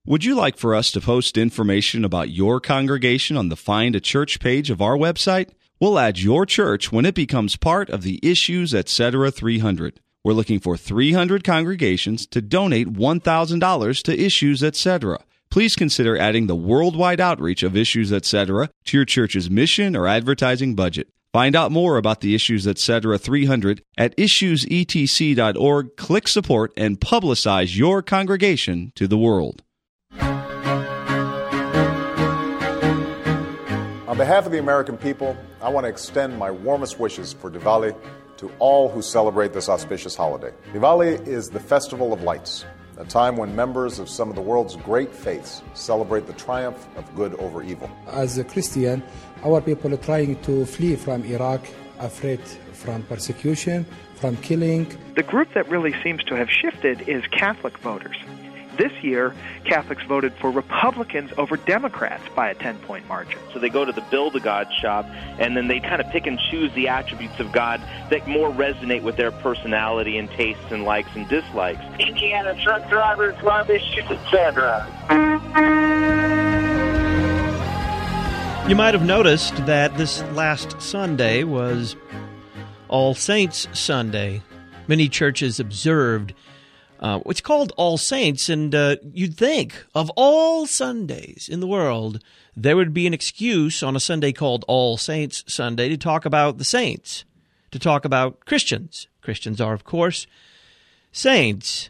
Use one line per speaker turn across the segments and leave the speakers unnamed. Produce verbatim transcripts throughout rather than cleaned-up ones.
Would you like for us to post information about your congregation on the Find a Church page of our website? We'll add your church when it becomes part of the Issues Etc. three hundred. We're looking for three hundred congregations to donate one thousand dollars to Issues Etc. Please consider adding the worldwide outreach of Issues Etc. to your church's mission or advertising budget. Find out more about the Issues Etc. three hundred at issues e t c dot org. Click support and publicize your congregation to the world.
On behalf of the American people, I want to extend my warmest wishes for Diwali to all who celebrate this auspicious holiday. Diwali is the festival of lights, a time when members of some of the world's great faiths celebrate the triumph of good over evil.
As a Christian, our people are trying to flee from Iraq, afraid from persecution, from killing.
The group that really seems to have shifted is Catholic voters. This year, Catholics voted for Republicans over Democrats by a ten-point margin.
So they go to the Build-A-God shop, and then they kind of pick and choose the attributes of God that more resonate with their personality and tastes and likes and dislikes.
Indiana truck drivers love Issues Etc.
You might have noticed that this last Sunday was All Saints Sunday. Many churches observed Uh, it's called All Saints, and uh, you'd think of all Sundays in the world, there would be an excuse on a Sunday called All Saints Sunday to talk about the saints, to talk about Christians. Christians are, of course, saints.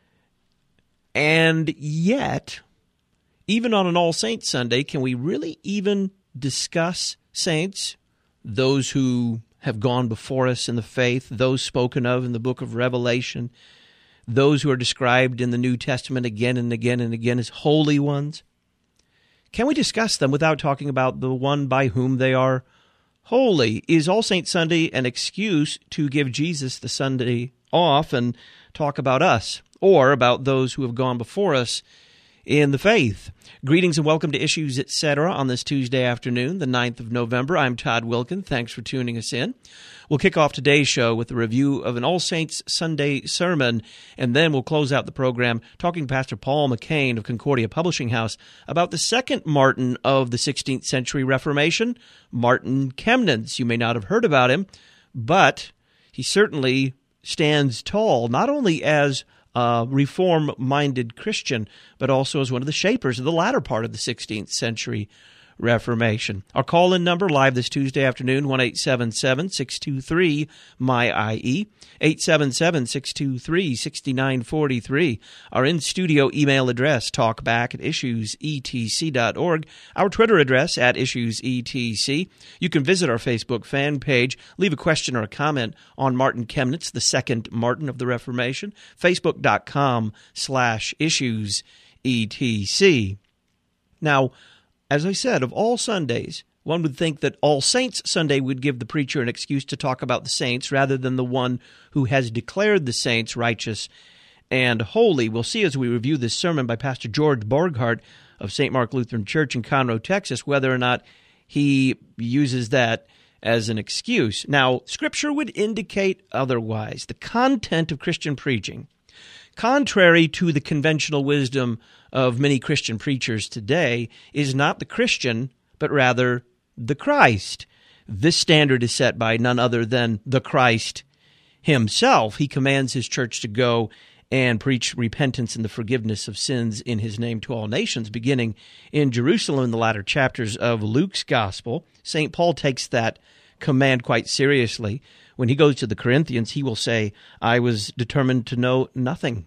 And yet, even on an All Saints Sunday, can we really even discuss saints, those who have gone before us in the faith, those spoken of in the book of Revelation, those who are described in the New Testament again and again and again as holy ones? Can we discuss them without talking about the one by whom they are holy? Is All Saints Sunday an excuse to give Jesus the Sunday off and talk about us or about those who have gone before us in the faith? Greetings and welcome to Issues Etc. on this Tuesday afternoon, the ninth of November. I'm Todd Wilkin. Thanks for tuning us in. We'll kick off today's show with a review of an All Saints Sunday sermon, and then we'll close out the program talking to Pastor Paul McCain of Concordia Publishing House about the second Martin of the sixteenth century Reformation, Martin Chemnitz. You may not have heard about him, but he certainly stands tall, not only as a reform-minded Christian, but also as one of the shapers of the latter part of the sixteenth century Reformation. Our call-in number live this Tuesday afternoon, one eight seven seven, six two three, M Y I E, eight seven seven, six two three, six nine four three. Our in-studio email address, talkback at issues e t c dot org. Our Twitter address, at issues e t c. You can visit our Facebook fan page, leave a question or a comment on Martin Chemnitz, the second Martin of the Reformation, facebook.com slash issues etc. Now, as I said, of all Sundays, one would think that All Saints Sunday would give the preacher an excuse to talk about the saints rather than the one who has declared the saints righteous and holy. We'll see as we review this sermon by Pastor George Borghardt of Saint Mark Lutheran Church in Conroe, Texas, whether or not he uses that as an excuse. Now, Scripture would indicate otherwise. The content of Christian preaching, contrary to the conventional wisdom of many Christian preachers today, is not the Christian, but rather the Christ. This standard is set by none other than the Christ himself. He commands his church to go and preach repentance and the forgiveness of sins in his name to all nations, beginning in Jerusalem in the latter chapters of Luke's gospel. Saint Paul takes that command quite seriously. When he goes to the Corinthians, he will say, I was determined to know nothing.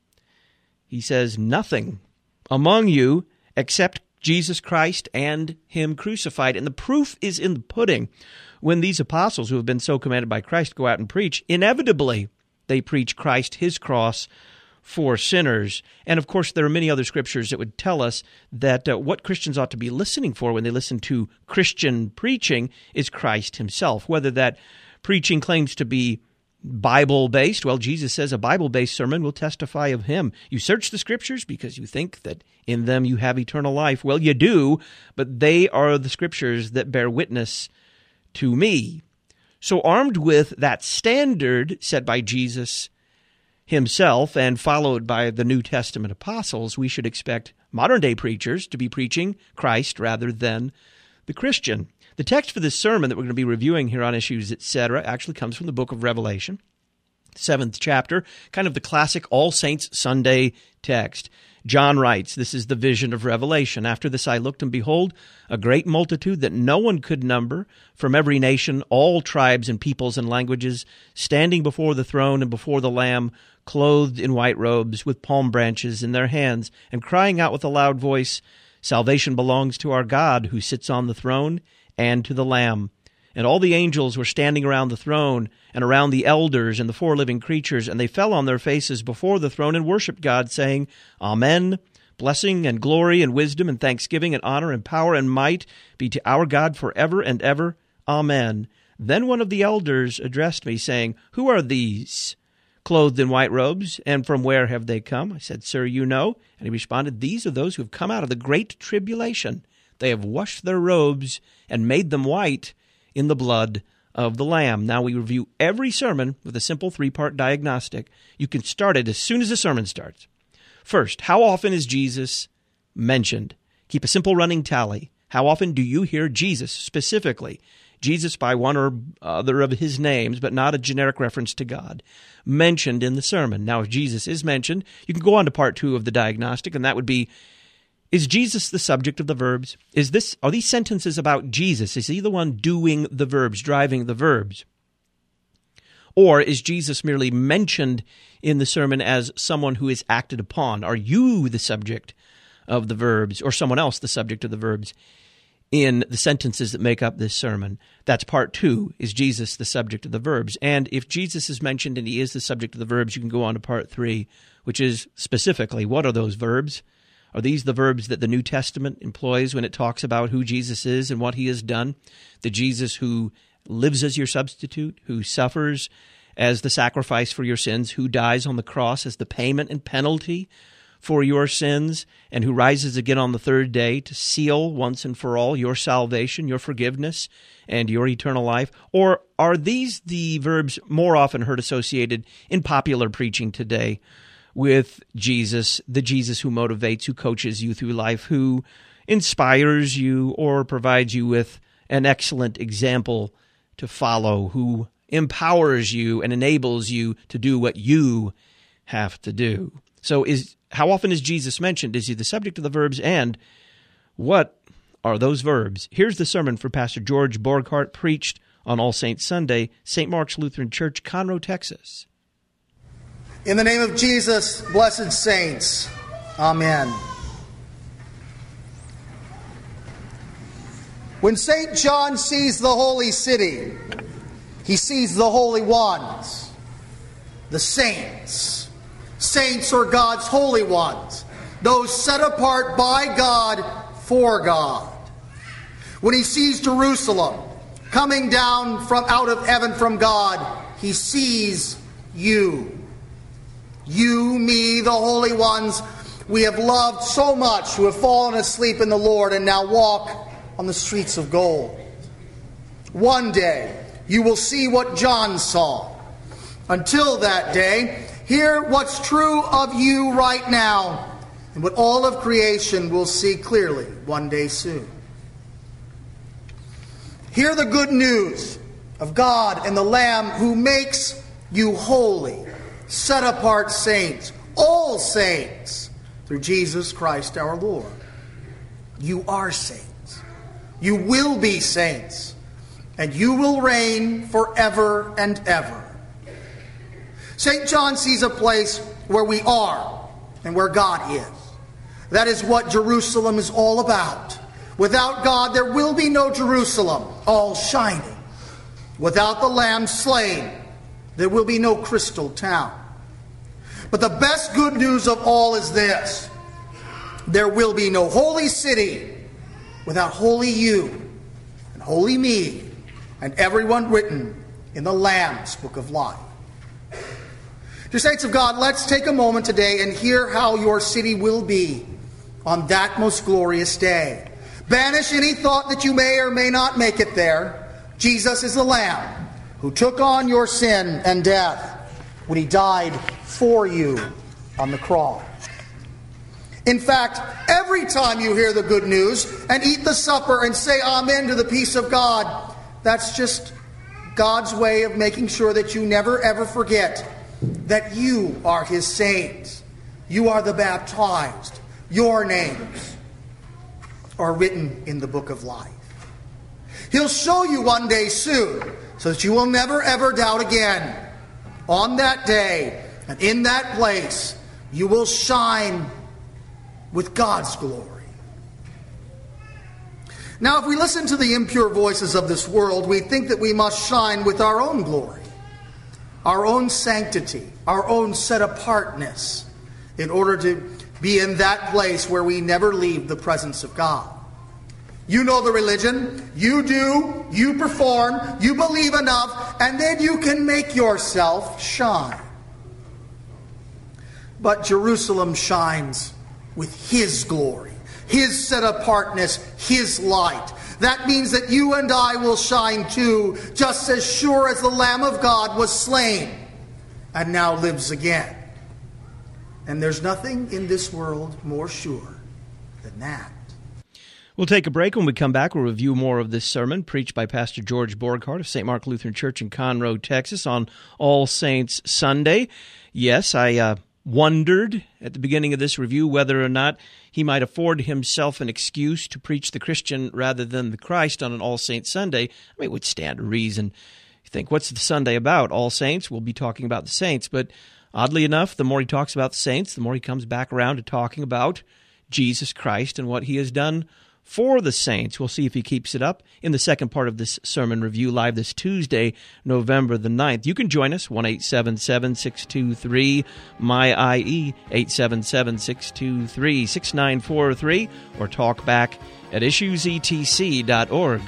He says, nothing among you except Jesus Christ and him crucified. And the proof is in the pudding. When these apostles who have been so commanded by Christ go out and preach, inevitably they preach Christ, his cross, for sinners. And of course, there are many other scriptures that would tell us that uh, what Christians ought to be listening for when they listen to Christian preaching is Christ himself. Whether that preaching claims to be Bible-based, well, Jesus says a Bible-based sermon will testify of him. You search the Scriptures because you think that in them you have eternal life. Well, you do, but they are the Scriptures that bear witness to me. So armed with that standard set by Jesus himself and followed by the New Testament apostles, we should expect modern-day preachers to be preaching Christ rather than the Christian. The text for this sermon that we're going to be reviewing here on Issues, et cetera, actually comes from the book of Revelation, seventh chapter, kind of the classic All Saints Sunday text. John writes, "This is the vision of Revelation. After this I looked, and behold, a great multitude that no one could number, from every nation, all tribes and peoples and languages, standing before the throne and before the Lamb, clothed in white robes, with palm branches in their hands, and crying out with a loud voice, 'Salvation belongs to our God, who sits on the throne, and to the Lamb.' And all the angels were standing around the throne, and around the elders and the four living creatures, and they fell on their faces before the throne and worshipped God, saying, 'Amen. Blessing and glory and wisdom and thanksgiving and honor and power and might be to our God forever and ever. Amen.' Then one of the elders addressed me, saying, 'Who are these, clothed in white robes, and from where have they come?' I said, 'Sir, you know.' And he responded, 'These are those who have come out of the great tribulation. They have washed their robes and made them white in the blood of the Lamb.'" Now we review every sermon with a simple three-part diagnostic. You can start it as soon as the sermon starts. First, how often is Jesus mentioned? Keep a simple running tally. How often do you hear Jesus specifically? Jesus by one or other of his names, but not a generic reference to God, mentioned in the sermon. Now, if Jesus is mentioned, you can go on to part two of the diagnostic, and that would be, is Jesus the subject of the verbs? Is this are these sentences about Jesus? Is he the one doing the verbs, driving the verbs? Or is Jesus merely mentioned in the sermon as someone who is acted upon? Are you the subject of the verbs, or someone else the subject of the verbs in the sentences that make up this sermon? That's part two. Is Jesus the subject of the verbs? And if Jesus is mentioned and he is the subject of the verbs, you can go on to part three, which is specifically, what are those verbs? Are these the verbs that the New Testament employs when it talks about who Jesus is and what he has done? The Jesus who lives as your substitute, who suffers as the sacrifice for your sins, who dies on the cross as the payment and penalty for your sins, and who rises again on the third day to seal once and for all your salvation, your forgiveness, and your eternal life? Or are these the verbs more often heard associated in popular preaching today with Jesus, the Jesus who motivates, who coaches you through life, who inspires you or provides you with an excellent example to follow, who empowers you and enables you to do what you have to do? So is how often is Jesus mentioned? Is he the subject of the verbs? And what are those verbs? Here's the sermon for Pastor George Borghardt, preached on All Saints Sunday, Saint Mark's Lutheran Church, Conroe, Texas.
In the name of Jesus, blessed saints, amen. When Saint John sees the holy city, he sees the holy ones, the saints. Saints are God's holy ones, those set apart by God for God. When he sees Jerusalem coming down from out of heaven from God, he sees you. You, me, the holy ones we have loved so much, who have fallen asleep in the Lord and now walk on the streets of gold. One day, you will see what John saw. Until that day, hear what's true of you right now, and what all of creation will see clearly one day soon. Hear the good news of God and the Lamb who makes you holy, set apart saints, all saints, through Jesus Christ our Lord. You are saints. You will be saints. And you will reign forever and ever. Saint John sees a place where we are and where God is. That is what Jerusalem is all about. Without God, there will be no Jerusalem, all shining. Without the Lamb slain, there will be no crystal town. But the best good news of all is this: there will be no holy city without holy you and holy me and everyone written in the Lamb's book of life. Dear saints of God, let's take a moment today and hear how your city will be on that most glorious day. Banish any thought that you may or may not make it there. Jesus is the Lamb who took on your sin and death. when he died for you on the cross. In fact, every time you hear the good news and eat the supper and say amen to the peace of God, that's just God's way of making sure that you never ever forget that you are his saints. You are the baptized. Your names are written in the book of life. He'll show you one day soon so that you will never ever doubt again. On that day and in that place, you will shine with God's glory. Now, if we listen to the impure voices of this world, we think that we must shine with our own glory, our own sanctity, our own set-apartness, in order to be in that place where we never leave the presence of God. You know the religion. You do. You perform. You believe enough. And then you can make yourself shine. But Jerusalem shines with his glory, his set-apartness, his light. That means that you and I will shine too, just as sure as the Lamb of God was slain and now lives again. And there's nothing in this world more sure than that.
We'll take a break. When we come back, we'll review more of this sermon preached by Pastor George Borghardt of Saint Mark Lutheran Church in Conroe, Texas on All Saints Sunday. Yes, I uh, wondered at the beginning of this review whether or not he might afford himself an excuse to preach the Christian rather than the Christ on an All Saints Sunday. I mean, it would stand to reason. You think, what's the Sunday about? All Saints? We'll be talking about the saints, but oddly enough, the more he talks about the saints, the more he comes back around to talking about Jesus Christ and what he has done for the saints. We'll see if he keeps it up in the second part of this sermon review, live this Tuesday, November the ninth. You can join us, one eight seven seven, six two three, M Y I E, eight seven seven, six two three, six nine four three, or talk back at issues e t c dot org.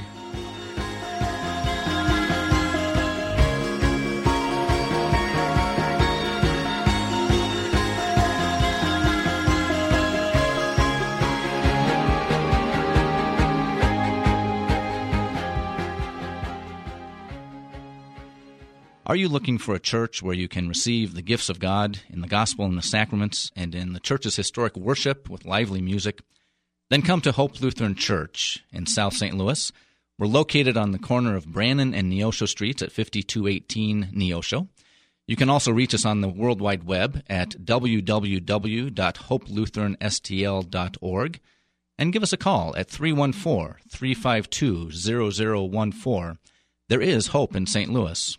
Are you looking for a church where you can receive the gifts of God in the gospel and the sacraments and in the church's historic worship with lively music? Then come to Hope Lutheran Church in South Saint Louis. We're located on the corner of Brannan and Neosho Streets at fifty-two eighteen Neosho. You can also reach us on the World Wide Web at w w w dot hope lutheran s t l dot org and give us a call at three one four, three five two, zero zero one four. There is hope in Saint Louis.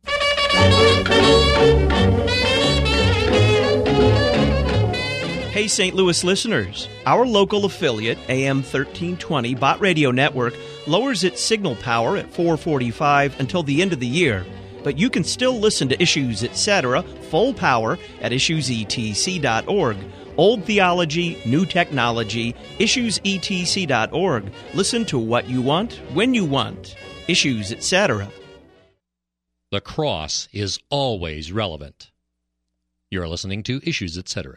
Hey, Saint Louis listeners, our local affiliate, A M thirteen twenty Bott Radio Network, lowers its signal power at four forty-five until the end of the year, but you can still listen to Issues, et cetera, full power at issues e t c dot org. Old theology, new technology, issues e t c dot org. Listen to what you want, when you want. Issues, et cetera.
The cross is always relevant. You're listening to Issues, et cetera.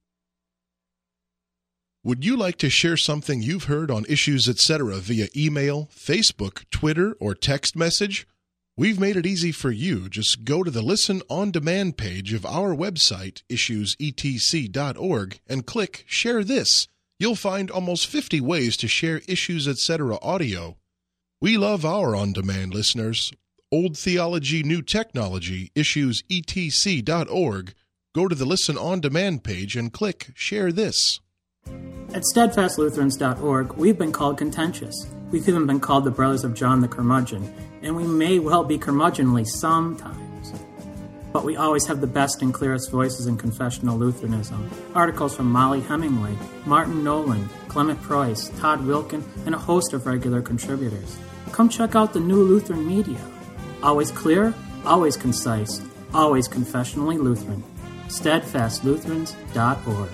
Would you like to share something you've heard on Issues, et cetera via email, Facebook, Twitter, or text message? We've made it easy for you. Just go to the Listen On Demand page of our website, issues e t c dot org, and click Share This. You'll find almost fifty ways to share Issues, et cetera audio. We love our on-demand listeners. Old theology, new technology, issues e t c dot org. Go to the Listen On Demand page and click Share This.
At steadfast lutherans dot org, we've been called contentious. We've even been called the Brothers of John the Curmudgeon, and we may well be curmudgeonly sometimes. But we always have the best and clearest voices in confessional Lutheranism. Articles from Molly Hemingway, Martin Nolan, Clement Preuss, Todd Wilkin, and a host of regular contributors. Come check out the new Lutheran media. Always clear, always concise, always confessionally Lutheran. steadfast lutherans dot org.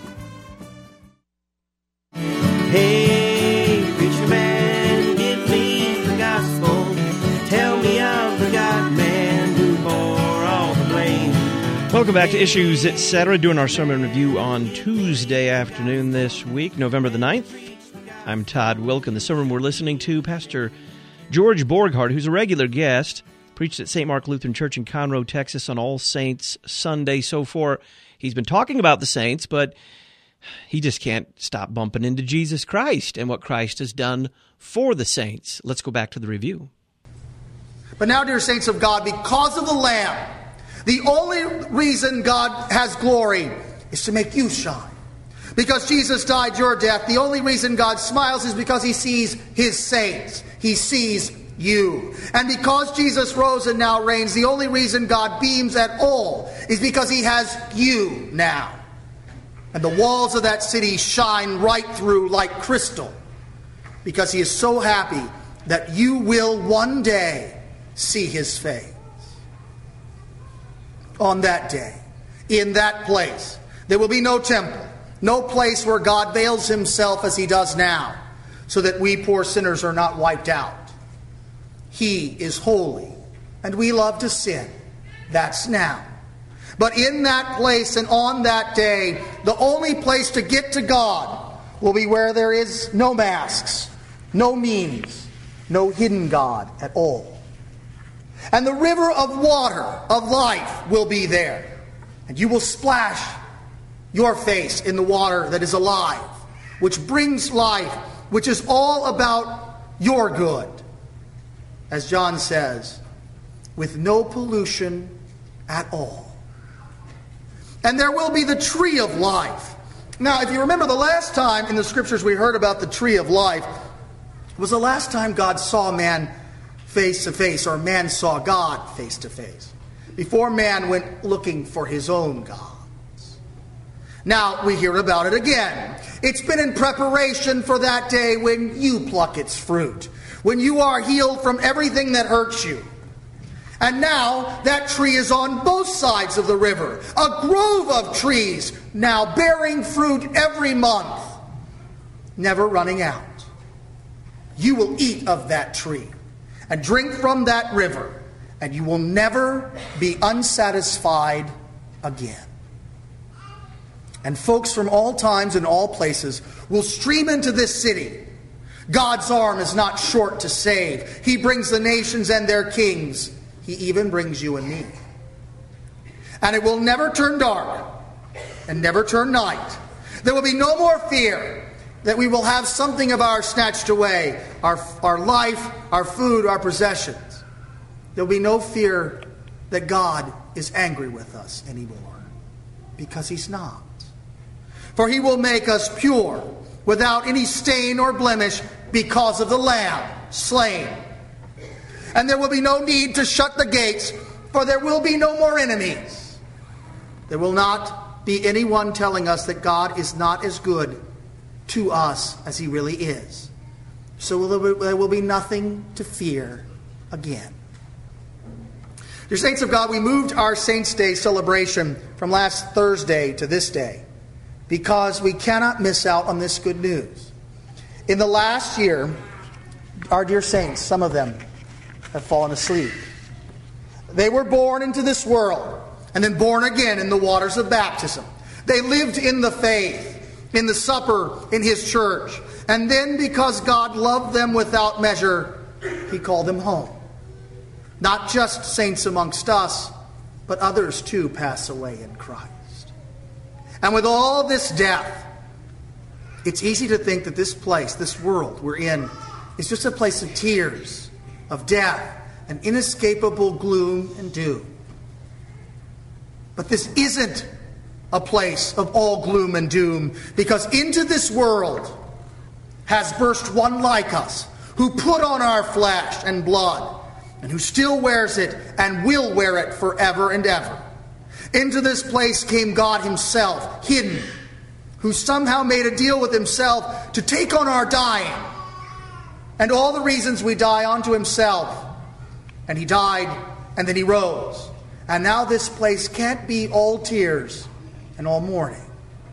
Hey, preacher man, give me the gospel. Tell me I'm the God-man who bore all the blame.
Welcome back to Issues, et cetera, doing our sermon review on Tuesday afternoon this week, November the ninth. I'm Todd Wilkin. The sermon we're listening to, Pastor George Borghardt, who's a regular guest, preached at Saint Mark Lutheran Church in Conroe, Texas on All Saints Sunday. So far, he's been talking about the saints, but he just can't stop bumping into Jesus Christ and what Christ has done for the saints. Let's go back to the review.
But now, dear saints of God, because of the Lamb, the only reason God has glory is to make you shine. Because Jesus died your death, the only reason God smiles is because he sees his saints. He sees you. And because Jesus rose and now reigns, the only reason God beams at all is because he has you now. And the walls of that city shine right through like crystal, because he is so happy that you will one day see his face. On that day, in that place, there will be no temple, no place where God veils himself as he does now, so that we poor sinners are not wiped out. He is holy, and we love to sin. That's now. But in that place and on that day, the only place to get to God will be where there is no masks, no means, no hidden God at all. And the river of water of life will be there. And you will splash your face in the water that is alive, which brings life, which is all about your good. As John says, with no pollution at all. And there will be the tree of life. Now, if you remember, the last time in the scriptures we heard about the tree of life was the last time God saw man face to face, or man saw God face to face, before man went looking for his own gods. Now we hear about it again. It's been in preparation for that day when you pluck its fruit, when you are healed from everything that hurts you. And now that tree is on both sides of the river, a grove of trees, now bearing fruit every month, never running out. You will eat of that tree and drink from that river, and you will never be unsatisfied again. And folks from all times and all places will stream into this city. God's arm is not short to save. He brings the nations and their kings. He even brings you and me. And it will never turn dark and never turn night. There will be no more fear that we will have something of ours snatched away, our, our life, our food, our possessions. There will be no fear that God is angry with us anymore, because he's not. For he will make us pure, without any stain or blemish, because of the Lamb slain. And there will be no need to shut the gates, for there will be no more enemies. There will not be anyone telling us that God is not as good to us as he really is. So there will be nothing to fear again. Dear saints of God, we moved our Saints' Day celebration from last Thursday to this day because we cannot miss out on this good news. In the last year, our dear saints, some of them, have fallen asleep. They were born into this world and then born again in the waters of baptism. They lived in the faith, in the supper, in his church. And then, because God loved them without measure, he called them home. Not just saints amongst us, but others too pass away in Christ. And with all this death, it's easy to think that this place, this world we're in, is just a place of tears, of death, and inescapable gloom and doom. But this isn't a place of all gloom and doom, because into this world has burst one like us, who put on our flesh and blood, and who still wears it and will wear it forever and ever. Into this place came God himself, hidden, who somehow made a deal with himself to take on our dying and all the reasons we die onto himself. And he died, and then he rose. And now this place can't be all tears and all mourning.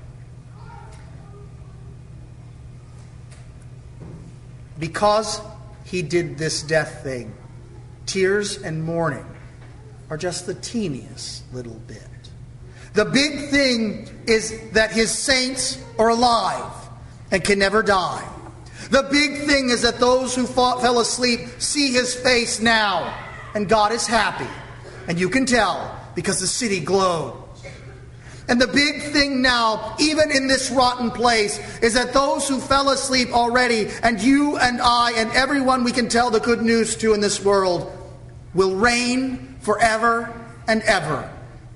Because he did this death thing, tears and mourning are just the teeniest little bit. The big thing is that his saints are alive and can never die. The big thing is that those who fought, fell asleep see his face now and God is happy. And you can tell because the city glows. And the big thing now, even in this rotten place, is that those who fell asleep already, and you and I and everyone we can tell the good news to in this world, will reign forever and ever.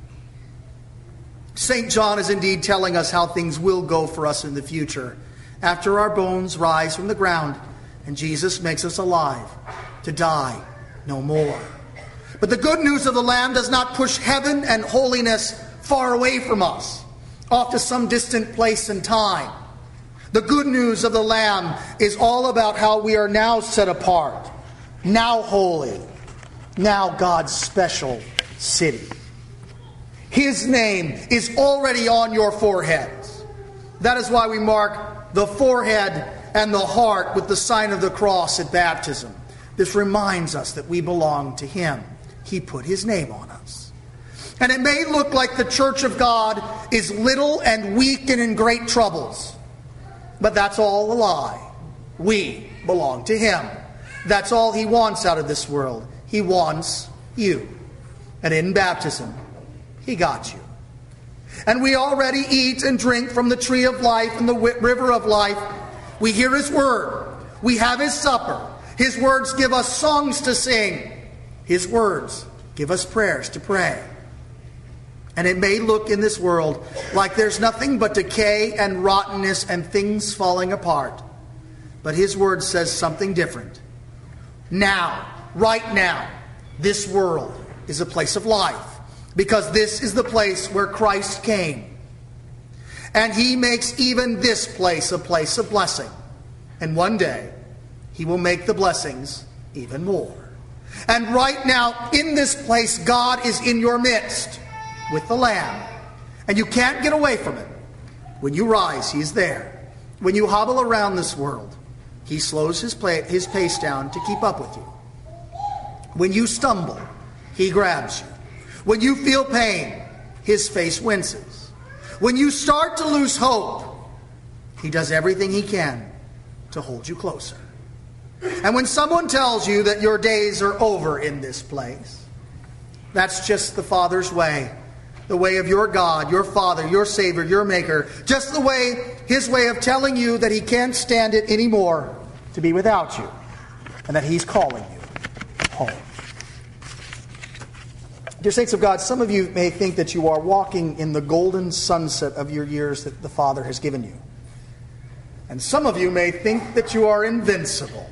Saint John is indeed telling us how things will go for us in the future, after our bones rise from the ground and Jesus makes us alive to die no more. But the good news of the Lamb does not push heaven and holiness far away from us, off to some distant place and time. The good news of the Lamb is all about how we are now set apart, now holy, now God's special city. His name is already on your foreheads. That is why we mark the forehead and the heart with the sign of the cross at baptism. This reminds us that we belong to Him. He put His name on us. And it may look like the church of God is little and weak and in great troubles. But that's all a lie. We belong to Him. That's all He wants out of this world. He wants you. And in baptism, He got you. And we already eat and drink from the tree of life and the river of life. We hear His word. We have His supper. His words give us songs to sing. His words give us prayers to pray. And it may look in this world like there's nothing but decay and rottenness and things falling apart. But His word says something different. Now, right now, this world is a place of life. Because this is the place where Christ came. And He makes even this place a place of blessing. And one day, He will make the blessings even more. And right now, in this place, God is in your midst with the Lamb. And you can't get away from it. When you rise, He's there. When you hobble around this world, He slows his, play, his pace down to keep up with you. When you stumble, He grabs you. When you feel pain, His face winces. When you start to lose hope, He does everything He can to hold you closer. And when someone tells you that your days are over in this place, that's just the Father's way. The way of your God, your Father, your Savior, your Maker. Just the way, His way of telling you that He can't stand it anymore to be without you. And that He's calling you home. Dear saints of God, some of you may think that you are walking in the golden sunset of your years that the Father has given you. And some of you may think that you are invincible.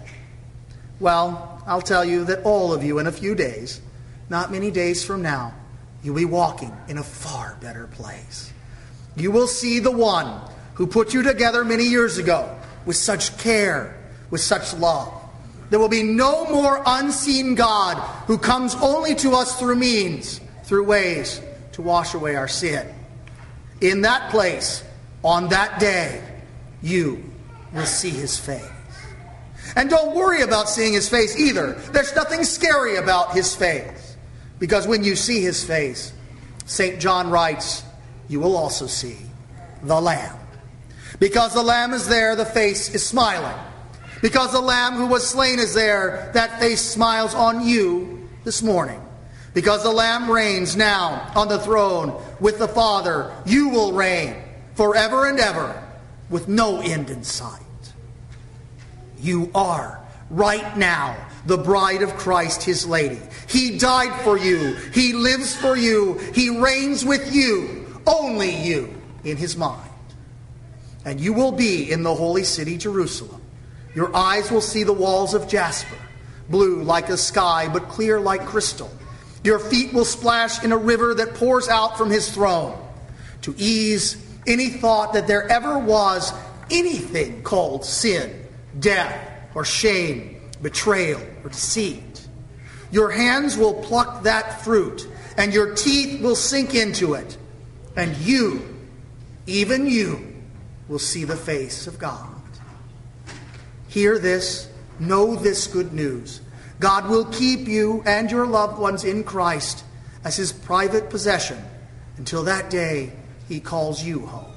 Well, I'll tell you that all of you in a few days, not many days from now, you'll be walking in a far better place. You will see the one who put you together many years ago with such care, with such love. There will be no more unseen God who comes only to us through means, through ways to wash away our sin. In that place, on that day, you will see His face. And don't worry about seeing His face either. There's nothing scary about His face. Because when you see His face, Saint John writes, you will also see the Lamb. Because the Lamb is there, the face is smiling. Because the Lamb who was slain is there, that face smiles on you this morning. Because the Lamb reigns now on the throne with the Father, you will reign forever and ever with no end in sight. You are right now the bride of Christ, His lady. He died for you. He lives for you. He reigns with you, only you, in His mind. And you will be in the holy city, Jerusalem. Your eyes will see the walls of jasper, blue like the sky, but clear like crystal. Your feet will splash in a river that pours out from His throne to ease any thought that there ever was anything called sin, death, or shame, betrayal, or deceit. Your hands will pluck that fruit, and your teeth will sink into it, and you, even you, will see the face of God. Hear this, know this good news. God will keep you and your loved ones in Christ as His private possession until that day He calls you home.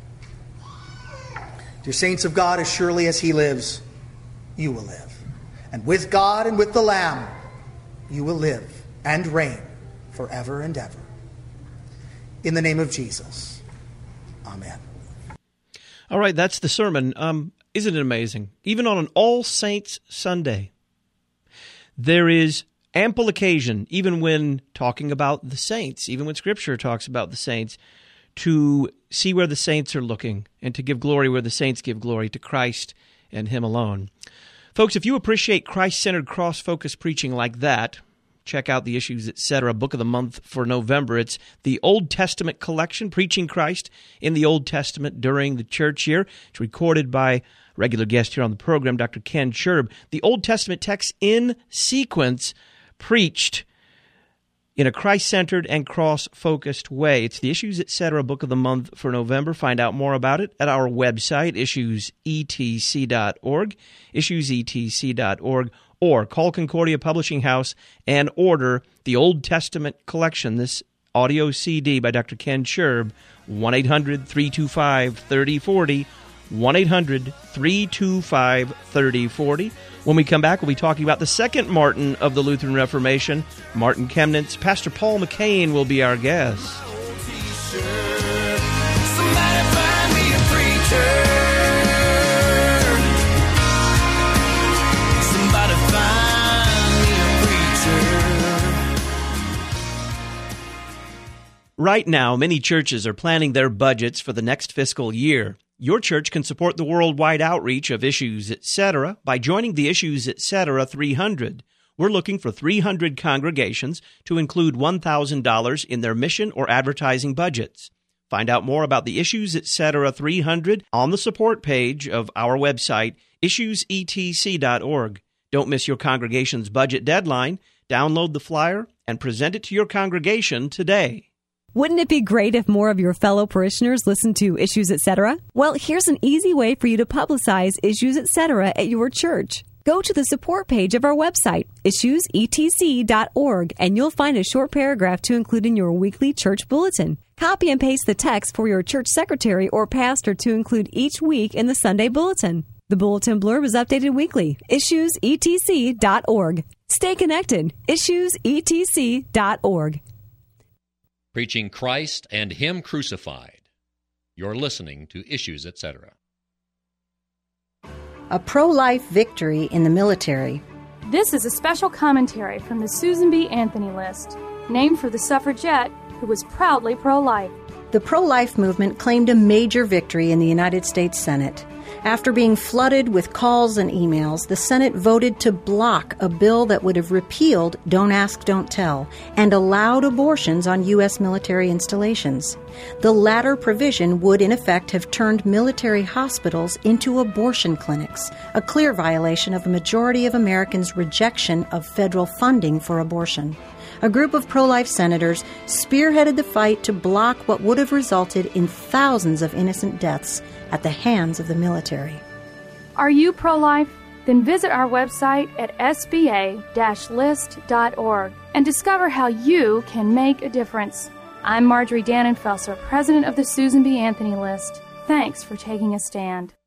Dear saints of God, as surely as He lives, you will live. And with God and with the Lamb, you will live and reign forever and ever. In the name of Jesus, amen.
All right, that's the sermon. Um, isn't it amazing? Even on an All Saints Sunday, there is ample occasion, even when talking about the saints, even when Scripture talks about the saints, to see where the saints are looking and to give glory where the saints give glory, to Christ and Him alone. Folks, if you appreciate Christ-centered, cross-focused preaching like that, check out the Issues Etc. Book of the Month for November. It's the Old Testament collection, Preaching Christ in the Old Testament during the church year. It's recorded by regular guest here on the program, Doctor Ken Scherb. The Old Testament text in sequence, preached in a Christ-centered and cross-focused way. It's the Issues Etc. Book of the Month for November. Find out more about it at our website, issues e t c dot org, issues e t c dot org, or call Concordia Publishing House and order the Old Testament collection, this audio C D by Doctor Ken Scherb, one eight hundred three two five three oh four oh, one eight hundred three two five three oh four oh. When we come back, we'll be talking about the second Martin of the Lutheran Reformation, Martin Chemnitz. Pastor Paul McCain will be our guest.
Somebody find me a preacher. Somebody find me a preacher.
Right now, many churches are planning their budgets for the next fiscal year. Your church can support the worldwide outreach of Issues Etc. by joining the Issues Etc. three hundred. We're looking for three hundred congregations to include one thousand dollars in their mission or advertising budgets. Find out more about the Issues Etc. three hundred on the support page of our website, issues e t c dot org. Don't miss your congregation's budget deadline. Download the flyer and present it to your congregation today.
Wouldn't it be great if more of your fellow parishioners listened to Issues Etc.? Well, here's an easy way for you to publicize Issues Etc. at your church. Go to the support page of our website, issues e t c dot org, and you'll find a short paragraph to include in your weekly church bulletin. Copy and paste the text for your church secretary or pastor to include each week in the Sunday bulletin. The bulletin blurb is updated weekly. issues e t c dot org. Stay connected. issues e t c dot org.
Preaching Christ and Him crucified. You're listening to Issues Etc.
A pro-life victory in the military.
This is a special commentary from the Susan B. Anthony List, named for the suffragette who was proudly pro-life.
The pro-life movement claimed a major victory in the United States Senate. After being flooded with calls and emails, the Senate voted to block a bill that would have repealed Don't Ask, Don't Tell and allowed abortions on U S military installations. The latter provision would, in effect, have turned military hospitals into abortion clinics, a clear violation of a majority of Americans' rejection of federal funding for abortion. A group of pro-life senators spearheaded the fight to block what would have resulted in thousands of innocent deaths at the hands of the military.
Are you pro-life? Then visit our website at s b a dash list dot org and discover how you can make a difference. I'm Marjorie Dannenfelser, president of the Susan B. Anthony List. Thanks for taking a stand.